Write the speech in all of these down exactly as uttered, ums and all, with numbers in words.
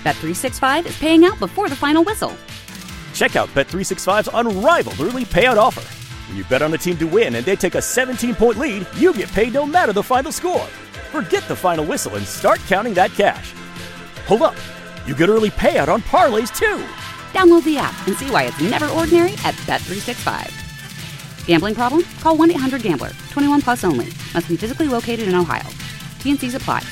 Bet three sixty-five is paying out before the final whistle. Check out Bet three sixty-five's unrivaled early payout offer. When you bet on a team to win and they take a seventeen-point lead, you get paid no matter the final score. Forget the final whistle and start counting that cash. Hold up. You get early payout on parlays, too. Download the app and see why it's never ordinary at Bet three sixty-five. Gambling problem? Call one eight hundred gambler. twenty-one plus only. Must be physically located in Ohio. T N Cs apply.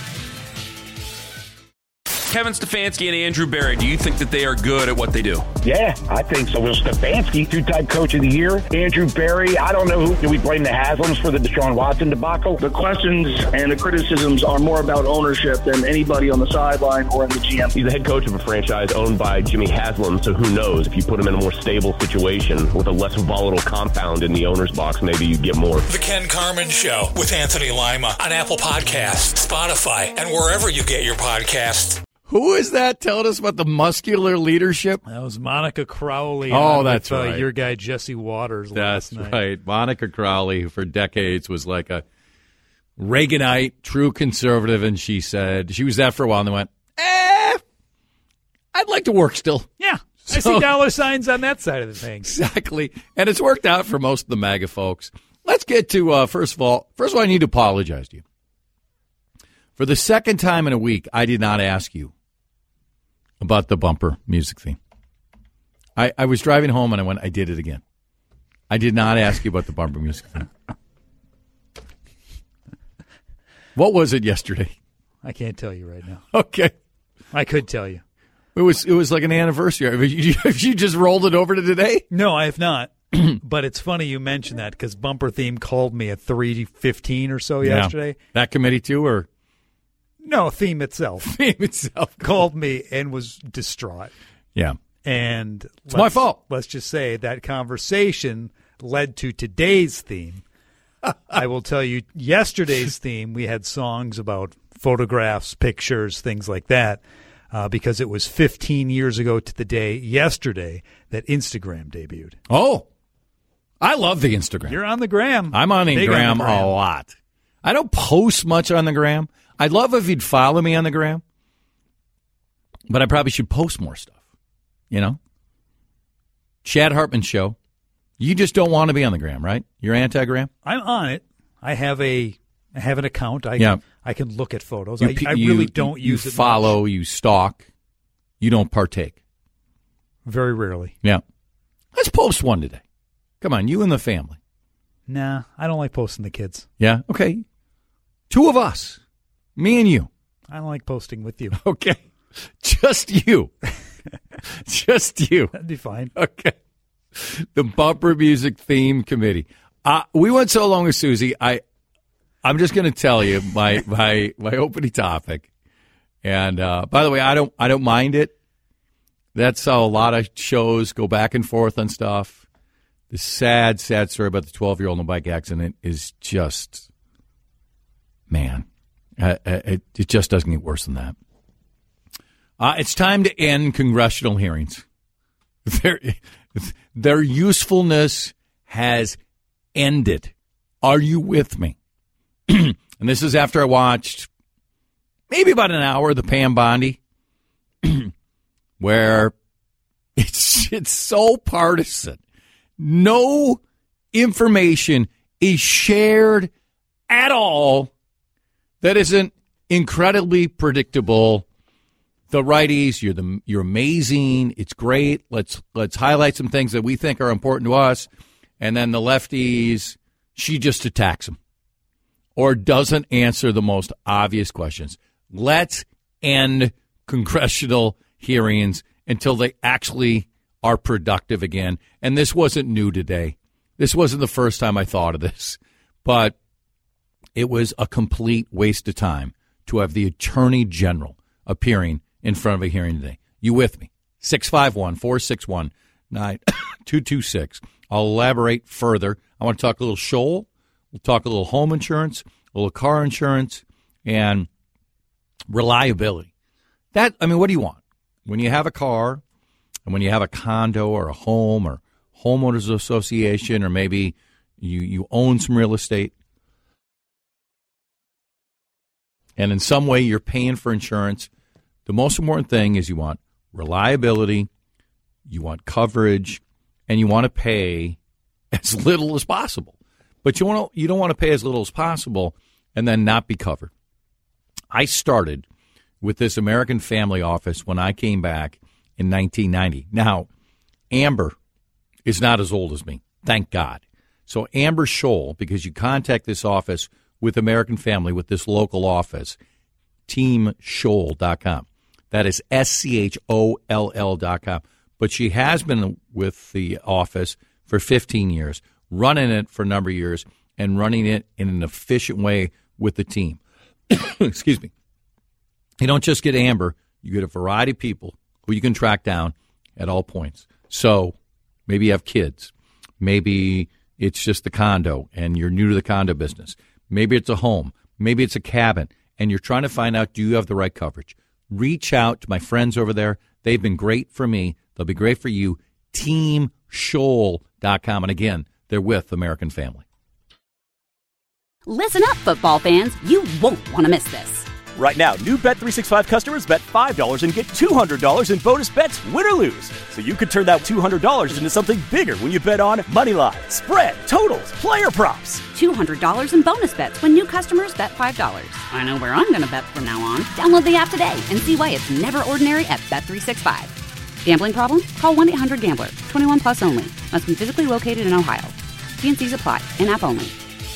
Kevin Stefanski and Andrew Berry, do you think that they are good at what they do? Yeah, I think so. Well, Stefanski, two-time coach of the year. Andrew Berry, I don't know who. Do we blame the Haslams for the Deshaun Watson debacle? The questions and the criticisms are more about ownership than anybody on the sideline or in the G M. He's the head coach of a franchise owned by Jimmy Haslam, so who knows? If you put him in a more stable situation with a less volatile compound in the owner's box, maybe you get more. The Ken Carman Show with Anthony Lima on Apple Podcasts, Spotify, and wherever you get your podcasts. Who is that telling us about the muscular leadership? That was Monica Crowley. Oh, that's with, uh, right. Your guy, Jesse Waters. That's last night. right. Monica Crowley, who for decades was like a Reaganite, true conservative, and she said, she was that for a while, and they went, eh, I'd like to work still. Yeah. So, I see dollar signs on that side of the thing. Exactly. And it's worked out for most of the MAGA folks. Let's get to, uh, first of all, first of all, I need to apologize to you. For the second time in a week, I did not ask you about the bumper music theme. I, I was driving home and I went, I did it again. I did not ask you about the bumper music theme. What was it yesterday? I can't tell you right now. Okay. I could tell you. It was it was like an anniversary. Have you, have you just rolled it over to today? No, I have not. But it's funny you mentioned that because Bumper Theme called me at three fifteen or so Yeah. yesterday. That committee too, or? No, Theme itself. Theme itself. Called me and was distraught. Yeah. And it's my fault. Let's just say that conversation led to today's theme. I will tell you, yesterday's theme, we had songs about photographs, pictures, things like that, uh, because it was fifteen years ago to the day yesterday that Instagram debuted. Oh, I love the Instagram. You're on the gram. I'm on the Big gram, on the gram a lot. I don't post much on the gram. I'd love if you'd follow me on the gram, but I probably should post more stuff, you know? Chad Hartman Show. You just don't want to be on the gram, right? You're anti-gram? I'm on it. I have a I have an account. I yeah. I can look at photos. You, I, I you, really don't you, use you it. You follow, much. you stalk. You don't partake. Very rarely. Yeah. Let's post one today. Come on, you and the family. Nah, I don't like posting the kids. Yeah? Okay. Two of us. Me and you. I don't like posting with you. Okay. Just you. Just you. That'd be fine. Okay. The Bumper Music Theme Committee. Uh, we went so long with Susie. I, I'm just going to tell you my, my, my opening topic. And uh, by the way, I don't I don't mind it. That's how a lot of shows go back and forth on stuff. The sad, sad story about the twelve-year-old in a bike accident is just, man, uh, it, it just doesn't get worse than that. Uh, it's time to end congressional hearings. Their, their usefulness has ended. Are you with me? And this is after I watched maybe about an hour of the Pam Bondi, where it's it's so partisan. No information is shared at all that isn't incredibly predictable. The righties, you're the you're amazing. It's great. Let's let's highlight some things that we think are important to us. And then the lefties, she just attacks them or doesn't answer the most obvious questions. Let's end congressional hearings until they actually are productive again. And this wasn't new today. This wasn't the first time I thought of this, but it was a complete waste of time to have the Attorney General appearing in front of a hearing today. You with me? six five one, four six one, nine two two six. I'll elaborate further. I want to talk a little Shoal. We'll talk a little home insurance, a little car insurance, and reliability. That, I mean, what do you want? When you have a car and when you have a condo or a home or homeowners association, or maybe you, you own some real estate, and in some way you're paying for insurance The most important thing is you want reliability, you want coverage, and you want to pay as little as possible. But you want to, you don't want to pay as little as possible and then not be covered. I started with this American Family office when I came back in nineteen ninety. Now, Amber is not as old as me, thank God. So Amber Scholl, because you contact this office with American Family, with this local office, team scholl dot com. That is S C H O L L dot com. But she has been with the office for fifteen years, running it for a number of years, and running it in an efficient way with the team. Excuse me. You don't just get Amber. You get a variety of people who you can track down at all points. So maybe you have kids. Maybe it's just the condo, and you're new to the condo business. Maybe it's a home. Maybe it's a cabin, and you're trying to find out, do you have the right coverage? Reach out to my friends over there. They've been great for me. They'll be great for you. team scholl dot com. And again, they're with American Family. Listen up, football fans. You won't want to miss this. Right now, new Bet three sixty-five customers bet five dollars and get two hundred dollars in bonus bets, win or lose. So you could turn that two hundred dollars into something bigger when you bet on money line, spread, totals, player props. two hundred dollars in bonus bets when new customers bet five dollars. I know where I'm going to bet from now on. Download the app today and see why it's never ordinary at Bet three sixty-five. Gambling problem? Call one eight hundred gambler. twenty-one plus only. Must be physically located in Ohio. T N Cs apply. In-app only.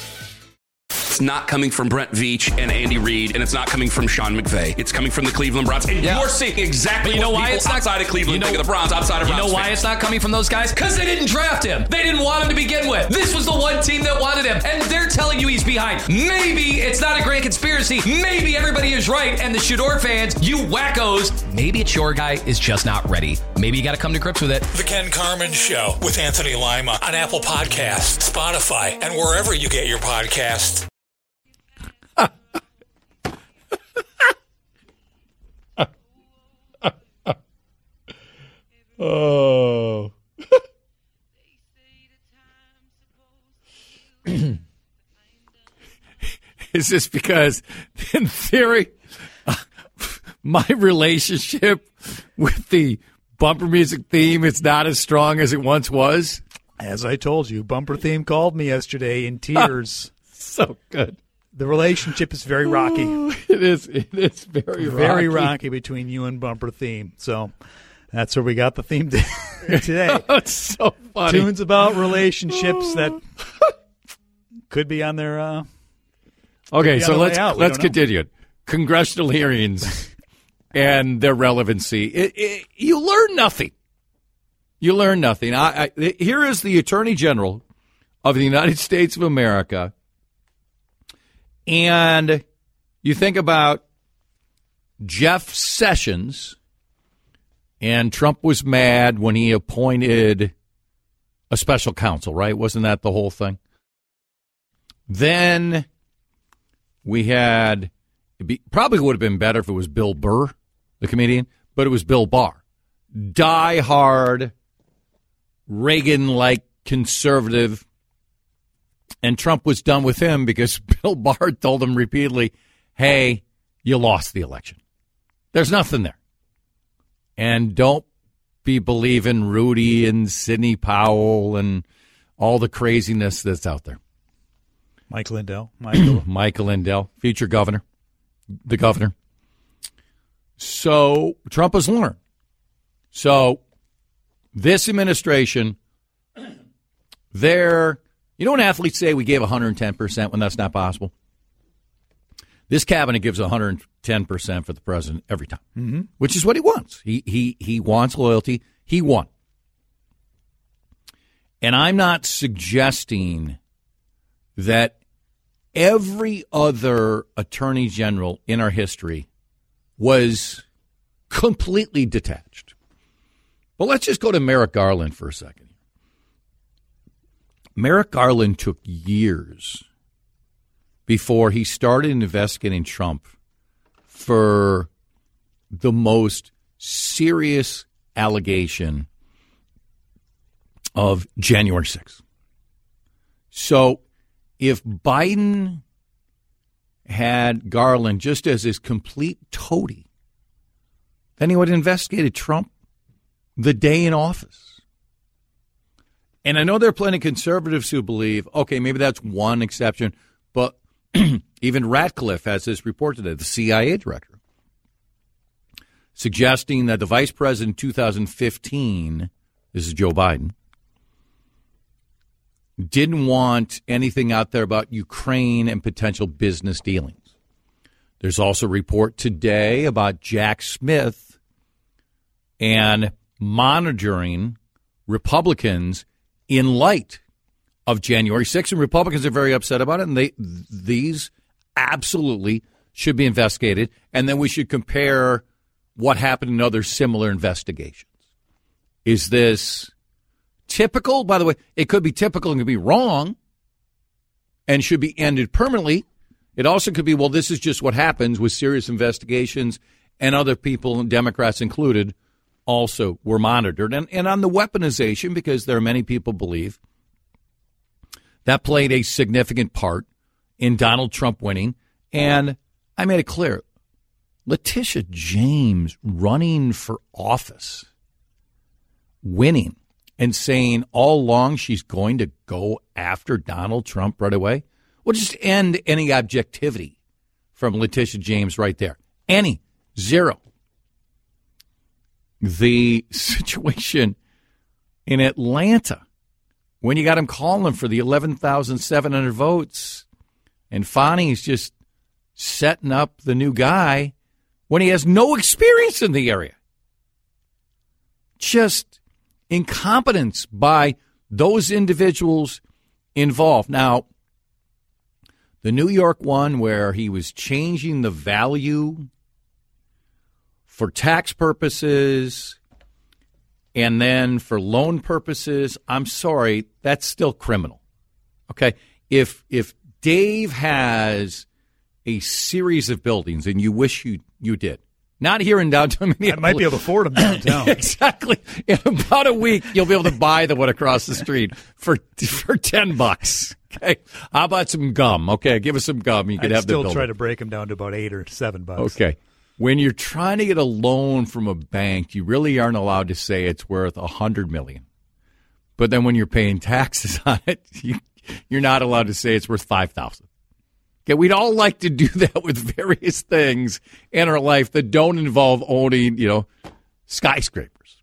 It's not coming from Brent Veach and Andy Reid, and it's not coming from Sean McVay. It's coming from the Cleveland Browns. And yeah. you're seeing exactly you know what why people it's not, outside of Cleveland you know, think of the Browns, outside of You Browns know why fans. it's not coming from those guys? Because they didn't draft him. They didn't want him to begin with. This was the one team that wanted him, and they're telling you he's behind. Maybe it's not a grand conspiracy. Maybe everybody is right, and the Shador fans, you wackos, maybe it's your guy is just not ready. Maybe you got to come to grips with it. The Ken Carman Show with Anthony Lima on Apple Podcasts, Spotify, and wherever you get your podcasts. Oh. Is this because, in theory, uh, my relationship with the bumper music theme is not as strong as it once was? As I told you, bumper theme called me yesterday in tears. So good. The relationship is very rocky. Oh, it is. It is very, very rocky. rocky between you and bumper theme. So that's where we got the theme today. It's so funny. Tunes about relationships that could be on their. Uh, okay, so let's out. let's continue. Congressional hearings and their relevancy. It, it, you learn nothing. You learn nothing. I, I, here is the Attorney General of the United States of America. And you think about Jeff Sessions, and Trump was mad when he appointed a special counsel, right? Wasn't that the whole thing? Then we had, it be, probably would have been better if it was Bill Burr, the comedian, but it was Bill Barr. Die-hard, Reagan-like conservative. And Trump was done with him because Bill Barr told him repeatedly, hey, you lost the election. There's nothing there. And don't be believing Rudy and Sidney Powell and all the craziness that's out there. Mike Lindell. Michael. Michael Lindell, future governor, the governor. So Trump has learned. So this administration, they're... You know when athletes say we gave one hundred ten percent when that's not possible? This cabinet gives one hundred ten percent for the president every time, mm-hmm. which is what he wants. He, he, he wants loyalty. He won. And I'm not suggesting that every other attorney general in our history was completely detached. But let's just go to Merrick Garland for a second. Merrick Garland took years before he started investigating Trump for the most serious allegation of January sixth. So if Biden had Garland just as his complete toady than he would have investigated Trump the day in office. And I know there are plenty of conservatives who believe, okay, maybe that's one exception, but even Ratcliffe has this report today, the C I A director, suggesting that the vice president in two thousand fifteen, this is Joe Biden, didn't want anything out there about Ukraine and potential business dealings. There's also a report today about Jack Smith and monitoring Republicans in light of January sixth, and Republicans are very upset about it, and they these absolutely should be investigated, and then we should compare what happened in other similar investigations. Is this typical? By the way, it could be typical and could be wrong and should be ended permanently. It also could be, well, this is just what happens with serious investigations, and other people, Democrats included, also were monitored. And, and on the weaponization, because there are many people believe that played a significant part in Donald Trump winning. And I made it clear, Letitia James running for office, winning, and saying all along she's going to go after Donald Trump right away, will just end any objectivity from Letitia James right there. Any. Zero. The situation in Atlanta, when you got him calling for the eleven thousand seven hundred votes, and Fani's just setting up the new guy when he has no experience in the area. Just incompetence by those individuals involved. Now, the New York one where he was changing the value for tax purposes and then for loan purposes, I'm sorry, that's still criminal. Okay? If if Dave has a series of buildings and you wish you you did, not here in downtown Minneapolis. I might be able to afford them downtown. Exactly. In about a week, you'll be able to buy the one across the street for for ten bucks. Okay. How about some gum? Okay, give us some gum. You could I'd have the still building. try to break them down to about eight or seven bucks. Okay. When you're trying to get a loan from a bank, you really aren't allowed to say it's worth a hundred million. But then when you're paying taxes on it, you, you're not allowed to say it's worth five thousand. Okay, we'd all like to do that with various things in our life that don't involve owning, you know, skyscrapers.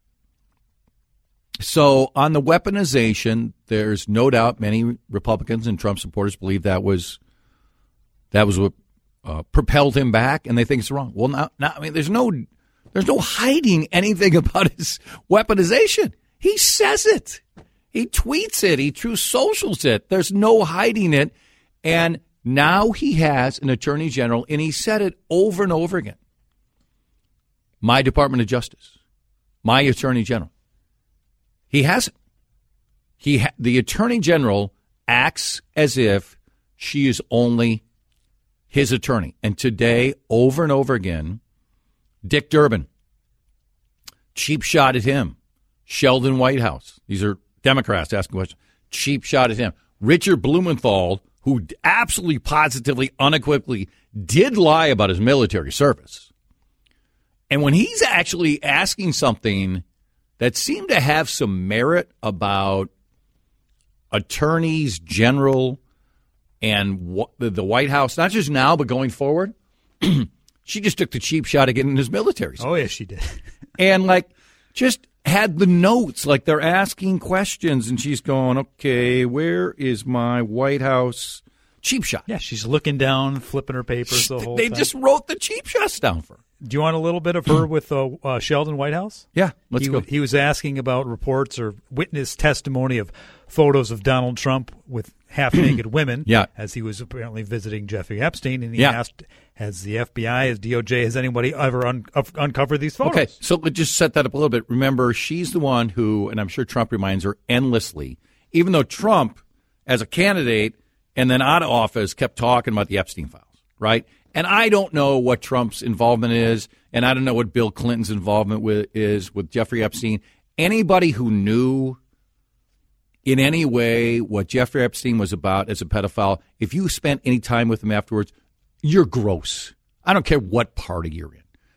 So on the weaponization, there's no doubt many Republicans and Trump supporters believe that was that was what uh, propelled him back, and they think it's wrong. Well, now, now, I mean, there's no there's no hiding anything about his weaponization. He says it. He tweets it. He Truth Socials it. There's no hiding it, and now he has an attorney general, and he said it over and over again. My Department of Justice, my attorney general. He hasn't. He ha- the attorney general acts as if she is only his attorney. And today, over and over again, Dick Durbin, cheap shot at him. Sheldon Whitehouse, these are Democrats asking questions, cheap shot at him. Richard Blumenthal, who absolutely, positively, unequivocally did lie about his military service. And when he's actually asking something that seemed to have some merit about attorneys general and the White House, not just now, but going forward, she just took the cheap shot at getting his military service. Oh, yes, she did. And, like, just had the notes, like they're asking questions, and she's going, okay, where is my White House cheap shot? Yeah, she's looking down, flipping her papers the whole they time. They just wrote the cheap shots down for her. Do you want a little bit of her with uh, uh, Sheldon Whitehouse? Yeah, let's he, go. He was asking about reports or witness testimony of photos of Donald Trump with half-naked women yeah. as he was apparently visiting Jeffrey Epstein, and he yeah. asked, has the F B I, has D O J, has anybody ever un- uncovered these photos? Okay, so let's just set that up a little bit. Remember, she's the one who, and I'm sure Trump reminds her endlessly, even though Trump, as a candidate and then out of office, kept talking about the Epstein files, right? And I don't know what Trump's involvement is, and I don't know what Bill Clinton's involvement with, is with Jeffrey Epstein. Anybody who knew in any way what Jeffrey Epstein was about as a pedophile, if you spent any time with him afterwards, you're gross. I don't care what party you're in.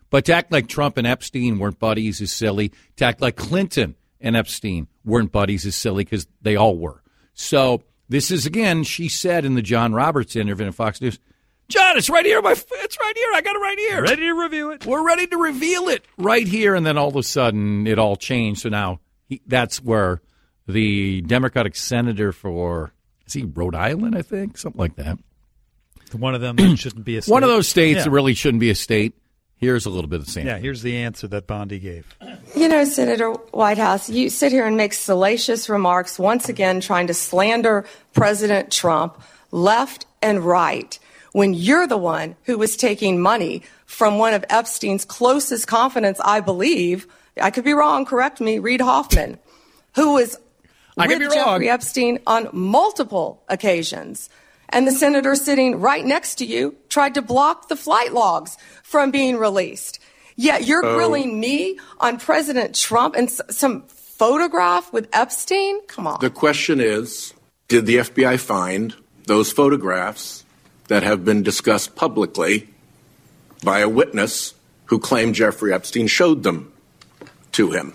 But to act like Trump and Epstein weren't buddies is silly. To act like Clinton and Epstein weren't buddies is silly because they all were. So this is, again, she said in the John Roberts interview in Fox News, John, it's right here. My, it's right here. I got it right here. Ready to review it. We're ready to reveal it right here. And then all of a sudden it all changed. So now he, that's where the Democratic senator for, is he Rhode Island, I think? Something like that. One of them that shouldn't be a state. One of those states yeah. that really shouldn't be a state. Here's a little bit of the same. Yeah, here's the answer that Bondi gave. You know, Senator Whitehouse, you sit here and make salacious remarks, once again trying to slander President Trump left and right, when you're the one who was taking money from one of Epstein's closest confidants, I believe, I could be wrong, correct me, Reid Hoffman, who was I with could be Jeffrey wrong. Epstein on multiple occasions. And the senator sitting right next to you tried to block the flight logs from being released. Yet you're Oh. grilling me on President Trump and s- some photograph with Epstein? Come on. The question is, did the F B I find those photographs that have been discussed publicly by a witness who claimed Jeffrey Epstein showed them to him?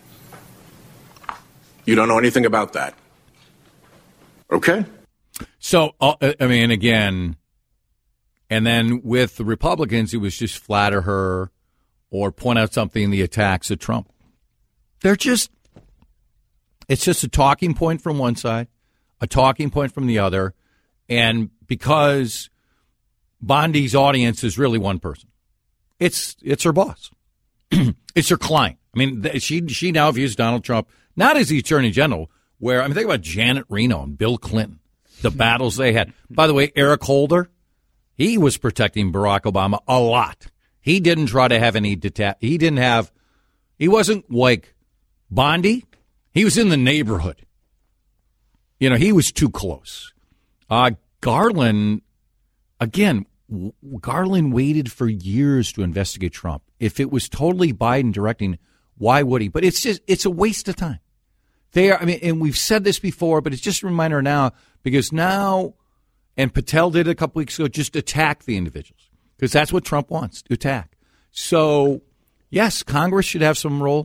You don't know anything about that. Okay. So, uh, I mean, again, and then with the Republicans, it was just flatter her or point out something in the attacks of Trump. They're just, it's just a talking point from one side, a talking point from the other. And because Bondi's audience is really one person, it's it's her boss. It's her client. I mean, she she now views Donald Trump not as the Attorney General, where, I mean, think about Janet Reno and Bill Clinton. The battles they had. By the way, Eric Holder, he was protecting Barack Obama a lot. He didn't try to have any deta- He didn't have, he wasn't like Bondi. He was in the neighborhood. You know, he was too close. Uh, Garland, again, w- Garland waited for years to investigate Trump. If it was totally Biden directing, why would he? But it's just, it's a waste of time. They are, I mean, and we've said this before, but it's just a reminder now, because now, and Patel did it a couple weeks ago, just attack the individuals, because that's what Trump wants, to attack. So, yes, Congress should have some role,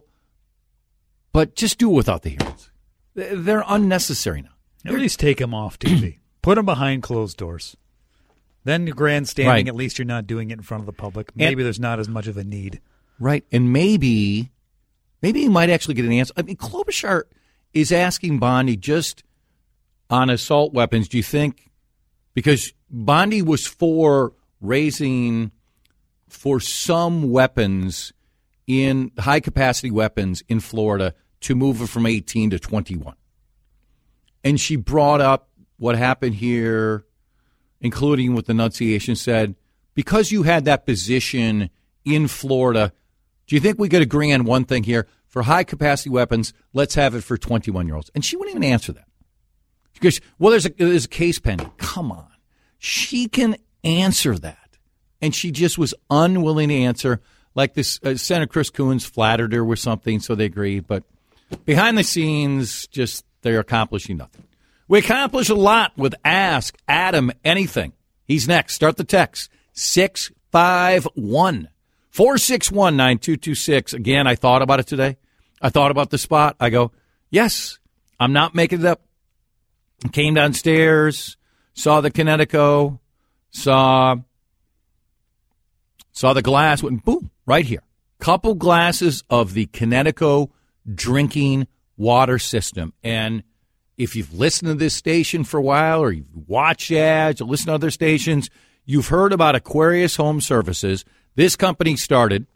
but just do it without the hearings. They're unnecessary now. At least take them off T V. Put them behind closed doors. Then you're grandstanding, Right. at least you're not doing it in front of the public. Maybe And- there's not as much of a need. Right, and maybe, maybe you might actually get an answer. I mean, Klobuchar is asking Bondi just on assault weapons, do you think, because Bondi was for raising for some weapons in high-capacity weapons in Florida to move it from eighteen to twenty-one. And she brought up what happened here, including with the Annunciation, said, because you had that position in Florida, do you think we could agree on one thing here? For high-capacity weapons, let's have it for twenty-one-year-olds. And she wouldn't even answer that. Because, well, there's a, there's a case pending. Come on. She can answer that. And she just was unwilling to answer. Like this, uh, Senator Chris Coons flattered her with something, so they agreed. But behind the scenes, just they're accomplishing nothing. We accomplish a lot with Ask Adam Anything. He's next. Start the text. six five one, four six one, nine two two six. Again, I thought about it today. I thought about the spot. I go, yes, I'm not making it up. Came downstairs, saw the Connecticut, saw saw the glass, went boom, right here. Couple glasses of the Connecticut drinking water system. And if you've listened to this station for a while, or you've watched ads, or listened to other stations, you've heard about Aquarius Home Services. This company started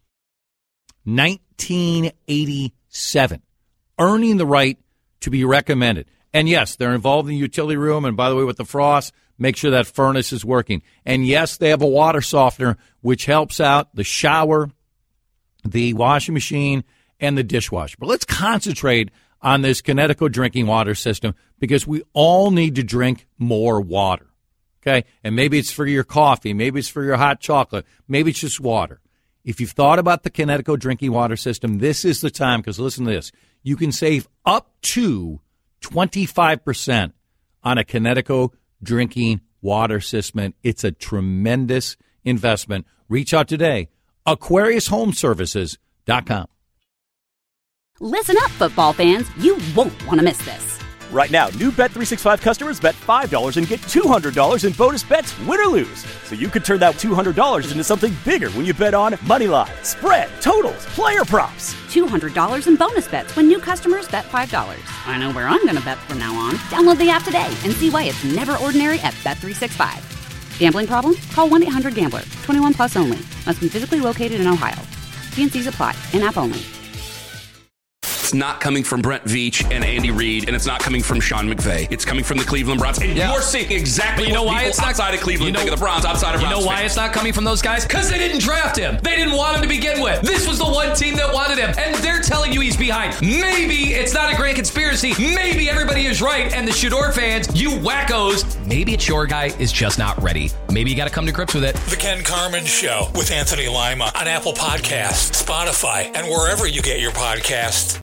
nineteen eighty-seven, earning the right to be recommended. And yes, they're involved in the utility room. And by the way, with the frost, make sure that furnace is working. And yes, they have a water softener, which helps out the shower, the washing machine, and the dishwasher. But let's concentrate on this Connecticut drinking water system, because we all need to drink more water. Okay? And maybe it's for your coffee. Maybe it's for your hot chocolate. Maybe it's just water. If you've thought about the Connecticut drinking water system, this is the time, because listen to this. You can save up to twenty-five percent on a Connecticut drinking water system. It's a tremendous investment. Reach out today Aquarius Home Services dot com. Listen up, football fans. You won't want to miss this. Right now, new Bet three sixty-five customers bet five dollars and get two hundred dollars in bonus bets, win or lose. So you could turn that two hundred dollars into something bigger when you bet on money line, spread, totals, player props. two hundred dollars in bonus bets when new customers bet five dollars. I know where I'm going to bet from now on. Download the app today and see why it's never ordinary at Bet three sixty-five. Gambling problem? Call one eight hundred gambler. twenty-one plus only. Must be physically located in Ohio. T and C's apply. In-app only. It's not coming from Brent Veach and Andy Reid, and it's not coming from Sean McVay. It's coming from the Cleveland Browns. And yeah. you're seeing exactly you know what why people it's not, outside of Cleveland you know, think of the Browns, outside of You Browns know why fans. it's not coming from those guys? Because they didn't draft him. They didn't want him to begin with. This was the one team that wanted him, and they're telling you he's behind. Maybe it's not a grand conspiracy. Maybe everybody is right, and the Shador fans, you wackos, maybe it's your guy is just not ready. Maybe you got to come to grips with it. The Ken Carman Show with Anthony Lima on Apple Podcasts, Spotify, and wherever you get your podcasts.